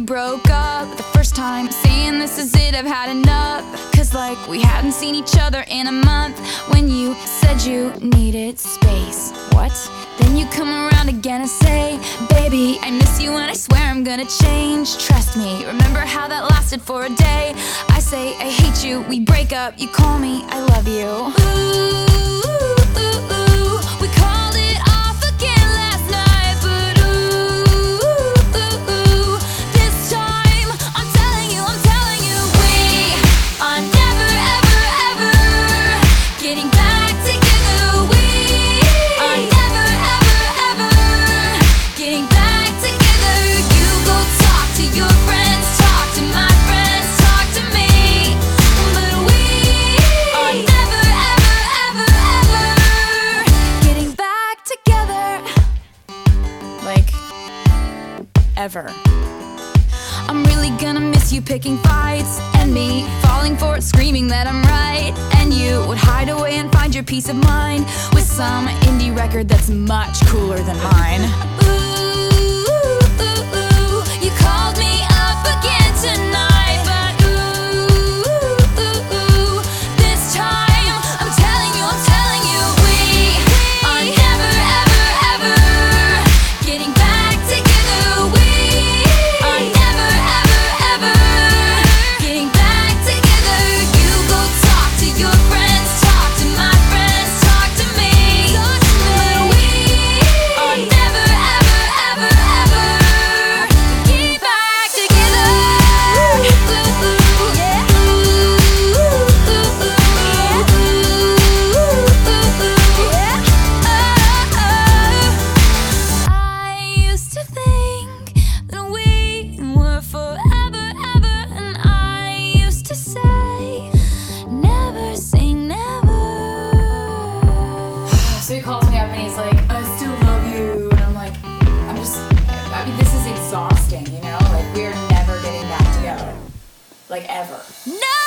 broke up the first time, saying this is it, I've had enough. Cause like we hadn't seen each other in a month. When you said you needed space, what? Then you come around again and say, baby, I miss you and I swear I'm gonna change. Trust me, remember how that lasted for a day? I say I hate you, we break up, you call me I love you. Ooh, we called it off again last night, but ooh, this time I'm telling you, we are never ever ever getting back together. We are never ever ever getting back together. You go talk to your friends, talk to my friends, talk to me, but we are never ever ever ever getting back together. Like, ever. I'm really gonna miss you picking fights, and me falling for it, screaming that I'm right. And you would hide away and find your peace of mind with some indie record that's much cooler than mine. Ooh, you called me up again tonight, but ooh, this time I'm telling you, we are never ever ever getting back together. We are never ever ever getting back together. You go talk to your friends, talk to my friends, talk to me, but we are never ever ever ever get back together. I used to think that we were forever, ever, and I used to say, never say never. So he calls me up and he's like, I still love you. And I'm like, I mean, this is exhausting, you know? Like, we're never getting back together. Like, ever. No!